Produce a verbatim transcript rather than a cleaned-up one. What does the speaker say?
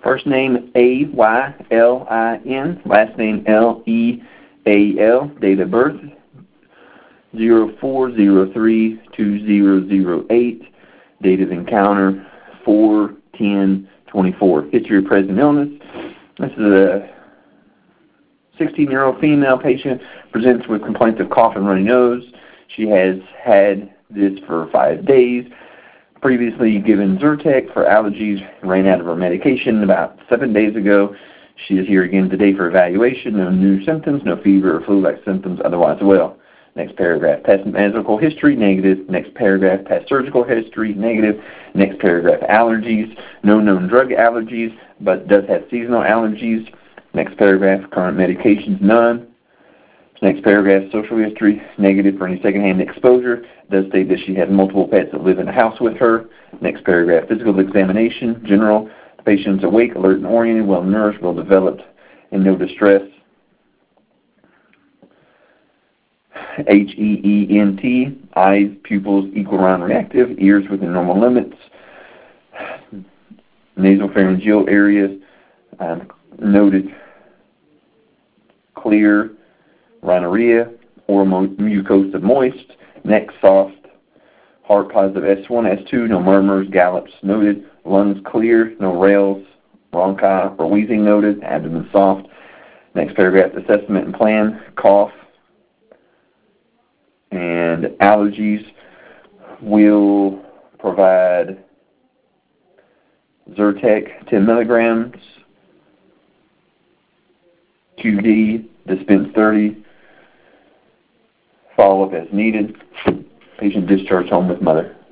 First name A Y L I N, last name L E A L, date of birth zero four zero three two zero zero eight, date of encounter four ten twenty-four. History of present illness. This is a sixteen-year-old female patient, presents with complaints of cough and runny nose. She has had this for five days. Previously given Zyrtec for allergies, ran out of her medication about seven days ago. She is here again today for evaluation. No new symptoms, no fever or flu-like symptoms, otherwise well. Next paragraph, past medical history, negative. Next paragraph, past surgical history, negative. Next paragraph, allergies. No known drug allergies, but does have seasonal allergies. Next paragraph, current medications, none. Next paragraph, social history, negative for any secondhand exposure. Does state that she has multiple pets that live in the house with her. Next paragraph, physical examination, general. The patient is awake, alert, and oriented, well nourished, well developed, and no distress. H E E N T, eyes, pupils equal round reactive, ears within normal limits, nasopharyngeal areas um, noted clear, rhinorrhea, oral mucosa moist, neck soft, heart positive S one, S two, no murmurs, gallops noted, lungs clear, no rales, bronchi or wheezing noted, abdomen soft. Next paragraph, assessment and plan, cough and allergies. Will provide Zyrtec ten milligrams, Q D, dispense thirty, follow up as needed. Patient discharged home with mother.